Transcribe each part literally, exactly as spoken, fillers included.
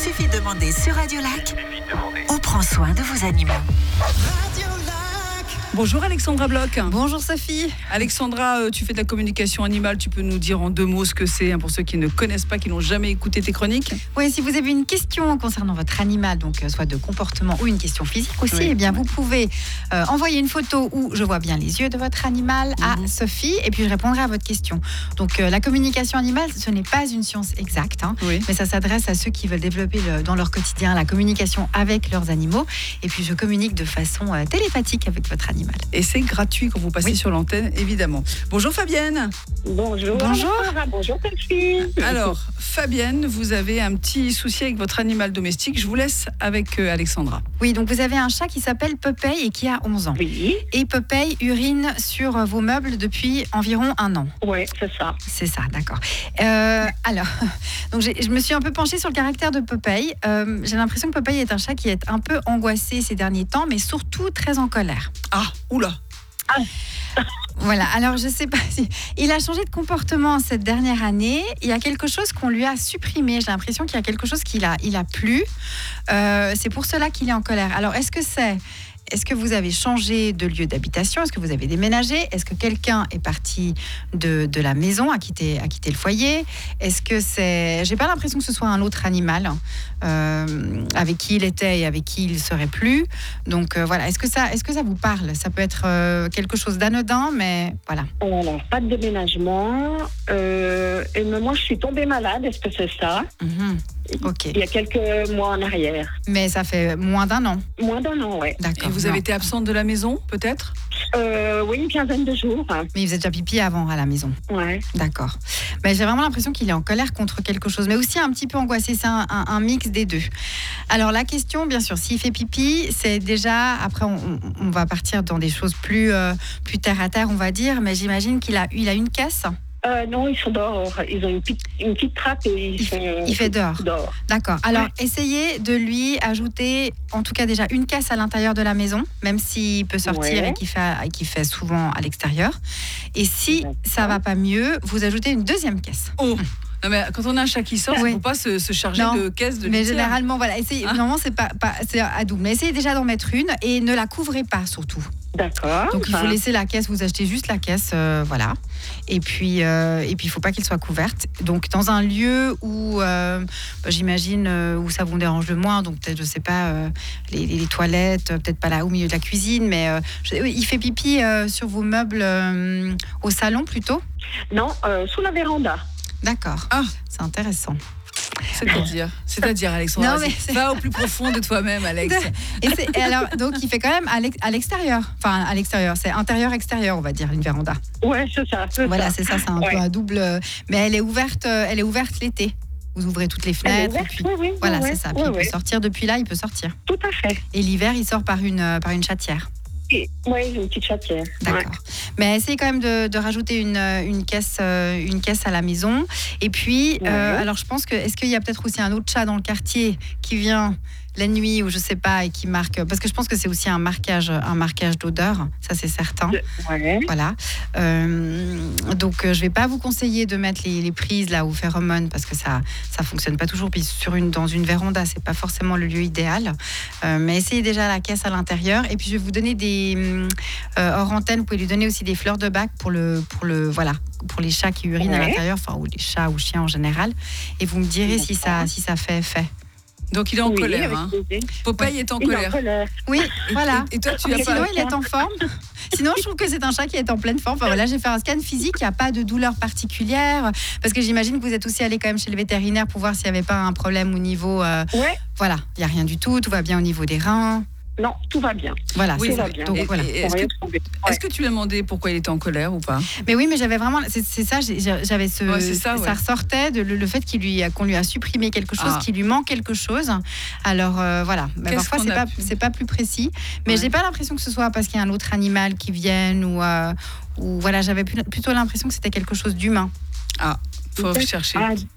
suffit de demander sur Radio Lac. On prend soin de vos animaux. Bonjour Alexandra Bloch. Bonjour Sophie. Alexandra, tu fais de la communication animale, tu peux nous dire en deux mots ce que c'est, hein, pour ceux qui ne connaissent pas, qui n'ont jamais écouté tes chroniques? Oui, si vous avez une question concernant votre animal, donc soit de comportement ou une question physique aussi, oui. eh bien vous pouvez euh, envoyer une photo où je vois bien les yeux de votre animal à mmh. Sophie, et puis je répondrai à votre question. Donc euh, la communication animale, ce n'est pas une science exacte, hein, oui. mais ça s'adresse à ceux qui veulent développer le, dans leur quotidien la communication avec leurs animaux, et puis je communique de façon euh, télépathique avec votre animal. Et c'est gratuit quand vous passez oui. sur l'antenne, évidemment. Bonjour Fabienne. Bonjour. Bonjour. Bonjour Sophie. Alors, Fabienne, vous avez un petit souci avec votre animal domestique. Je vous laisse avec euh, Alexandra. Oui, donc vous avez un chat qui s'appelle Popeye et qui a onze ans. Oui. Et Popeye urine sur vos meubles depuis environ un an. Oui, c'est ça. C'est ça, d'accord. Euh, alors, donc j'ai, je me suis un peu penchée sur le caractère de Popeye. Euh, j'ai l'impression que Popeye est un chat qui est un peu angoissé ces derniers temps, mais surtout très en colère. Ah, oula. Ah. Voilà, alors je sais pas si... Il a changé de comportement cette dernière année. Il y a quelque chose qu'on lui a supprimé. J'ai l'impression qu'il y a quelque chose qu'il a, il a plu. Euh, c'est pour cela qu'il est en colère. Alors, est-ce que c'est... Est-ce que vous avez changé de lieu d'habitation? Est-ce que vous avez déménagé? Est-ce que quelqu'un est parti de, de la maison, a quitté, a quitté le foyer? Est-ce que c'est... J'ai pas l'impression que ce soit un autre animal euh, avec qui il était et avec qui il serait plus. Donc euh, voilà, est-ce que, ça, est-ce que ça vous parle? Ça peut être euh, quelque chose d'anodin, mais voilà. Alors, pas de déménagement. Euh, et moi, je suis tombée malade. Est-ce que c'est ça? Mmh. Okay. Il y a quelques mois en arrière. Mais ça fait moins d'un an. Moins d'un an, oui. D'accord. Et vous non. avez été absente de la maison, peut-être? euh, Oui, une quinzaine de jours. Mais il faisait déjà pipi avant à la maison. Ouais. D'accord. Mais j'ai vraiment l'impression qu'il est en colère contre quelque chose, mais aussi un petit peu angoissé. C'est un, un, un mix des deux. Alors la question, bien sûr, s'il fait pipi, c'est déjà... Après, on, on va partir dans des choses plus, euh, plus terre à terre, on va dire. Mais j'imagine qu'il a, il a une caisse. Euh, non, ils sont dehors. Ils ont une petite, une petite trappe et ils il, sont... Il fait dehors. dehors. D'accord. Alors, ouais. essayez de lui ajouter, en tout cas déjà, une caisse à l'intérieur de la maison, même s'il peut sortir ouais. et qu'il fait, qu'il fait souvent à l'extérieur. Et si D'accord. ça va pas mieux, vous ajoutez une deuxième caisse. Oh. Non mais quand on a un chat qui sort, il oui. ne faut pas se, se charger non, de caisse de mais litière. généralement, voilà. Essayez, hein? Normalement, c'est, pas, pas, c'est à double. Mais essayez déjà d'en mettre une et ne la couvrez pas, surtout. D'accord. Donc il faut laisser la caisse, vous achetez juste la caisse, euh, voilà. Et puis euh, et puis il faut pas qu'elle soit couverte. Donc dans un lieu où euh, bah, j'imagine euh, où ça vous dérange le moins, donc peut-être je sais pas euh, les, les, les toilettes, peut-être pas là au milieu de la cuisine, mais euh, je, il fait pipi euh, sur vos meubles euh, au salon plutôt? Non, euh, sous la véranda. D'accord. Ah, c'est intéressant. C'est-à-dire, c'est-à-dire Alexandra, non, mais c'est... va au plus profond de toi-même, Alex. Et, c'est, et alors, donc il fait quand même à, l'ex, à l'extérieur, enfin à l'extérieur, c'est intérieur-extérieur, on va dire, une véranda. Ouais, c'est ça. C'est voilà, ça. c'est ça, c'est un ouais. peu un double, mais elle est ouverte, elle est ouverte l'été. Vous ouvrez toutes les fenêtres. Ouverte, et puis, oui, oui, voilà, oui, c'est ça. Oui, puis oui. il peut sortir depuis là, il peut sortir. Tout à fait. Et l'hiver, il sort par une, par une chatière. Oui, une petite chatière. D'accord. Ouais. Mais essayez quand même de, de rajouter une, une, caisse, une caisse à la maison. Et puis, ouais. euh, alors je pense que, est-ce qu'il y a peut-être aussi un autre chat dans le quartier qui vient la nuit ou je sais pas et qui marque, parce que je pense que c'est aussi un marquage, un marquage d'odeur, ça c'est certain. Ouais. Voilà. Euh, donc euh, je vais pas vous conseiller de mettre les, les prises là aux phéromones parce que ça ça fonctionne pas toujours. Puis sur une dans une véranda c'est pas forcément le lieu idéal. Euh, mais essayez déjà la caisse à l'intérieur et puis je vais vous donner des euh, hors antenne. Vous pouvez lui donner aussi des fleurs de bac pour le pour le voilà pour les chats qui urinent ouais. à l'intérieur, enfin ou les chats ou chiens en général. Et vous me direz si ça si ça fait effet. Donc il est en oui, colère. Hein. Popeye est en il colère. Est en colère. Oui, voilà. Et, et toi, tu et as sinon, pas... il est en forme. Sinon, je trouve que c'est un chat qui est en pleine forme. Enfin, voilà, j'ai fait un scan physique, il n'y a pas de douleur particulière. Parce que j'imagine que vous êtes aussi allé quand même chez le vétérinaire pour voir s'il n'y avait pas un problème au niveau. Euh, ouais. Voilà, il n'y a rien du tout, tout va bien au niveau des reins. Non, tout va bien. Voilà, oui, c'est tout ça. va bien. Donc, et, voilà. et est-ce, que, est-ce que tu lui as demandé pourquoi il était en colère ou pas? Mais oui, mais j'avais vraiment, c'est, c'est ça, j'avais ce, ouais, c'est ça, ouais. ça ressortait de le, le fait qu'il lui, qu'on lui a supprimé quelque chose, ah. qu'il lui manque quelque chose. Alors euh, voilà, mais parfois c'est pas, c'est pas plus précis, mais ouais. j'ai pas l'impression que ce soit parce qu'il y a un autre animal qui vienne ou, euh, ou voilà, j'avais plutôt l'impression que c'était quelque chose d'humain. Ah, faut chercher. Ah,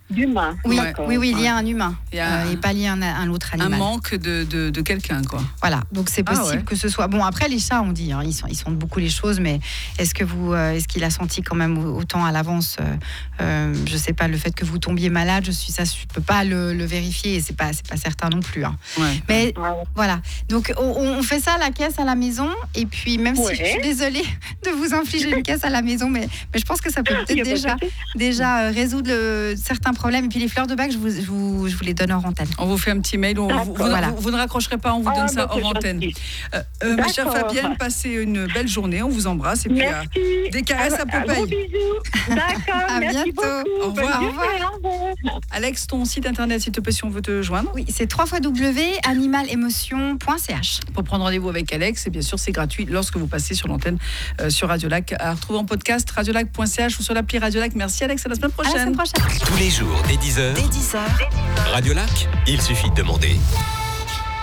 D'humain. Oui, d'accord. oui, oui, lié Ouais. à un humain. Il y a euh, et pas lié à un, un autre Un animal. manque de, de, de quelqu'un, quoi. Voilà, donc c'est Ah possible ouais. que ce soit. Bon, après les chats, on dit, hein, ils, sont, ils sentent beaucoup les choses, mais est-ce que vous, euh, est-ce qu'il a senti quand même autant à l'avance euh, euh, je sais pas, le fait que vous tombiez malade, je suis ça, je peux pas le, le vérifier, et c'est pas, c'est pas certain non plus. Hein. Ouais. Mais Ouais. voilà, donc on, on fait ça à la caisse à la maison, et puis même Ouais. si je suis désolée de vous infliger une caisse à la maison, mais, mais je pense que ça peut Il y a peut-être pas de déjà, souci. déjà euh, résoudre le- certains problèmes. Et puis les fleurs de bac, je vous, je vous, je vous les donne en antenne. On vous fait un petit mail. On, vous, vous, Voilà. vous- vous ne raccrocherez pas, on vous Ah, donne ça bah, c'est hors antenne. gentil. Euh, euh, ma chère D'accord. Fabienne, passez une belle journée. On vous embrasse. Et puis, euh, Merci. des caresses à Un- un Popeye. gros bisou. D'accord, À merci bientôt. beaucoup. Au revoir. Bonne Au revoir. journée, au revoir. Alex, ton site internet, s'il te plaît, si on veut te joindre. Oui, c'est w w w point animal émotion point c h. Pour prendre rendez-vous avec Alex, et bien sûr, c'est gratuit lorsque vous passez sur l'antenne euh, sur Radio Lac. À retrouver en podcast, radiolac point c h ou sur l'appli Radio Lac. Merci Alex, à la semaine À la prochaine. semaine prochaine. Tous les jours dès dix heures, Dès dix heures, Radio Lac, il suffit de demander.